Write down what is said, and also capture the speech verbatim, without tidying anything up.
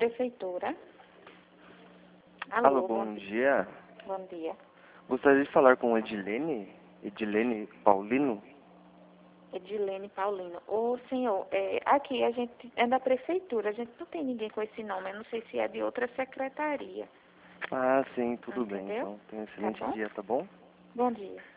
prefeitura. Alô, Alô, bom, bom dia. Bom dia. Gostaria de falar com Edilene? Edilene Paulino? Edilene Paulino. Ô, senhor, é, aqui a gente é da prefeitura, a gente não tem ninguém com esse nome, eu não sei se é de outra secretaria. Ah, sim, tudo bem, Entendeu? então. Tenha um Tá excelente bom? dia, tá bom? Bom dia.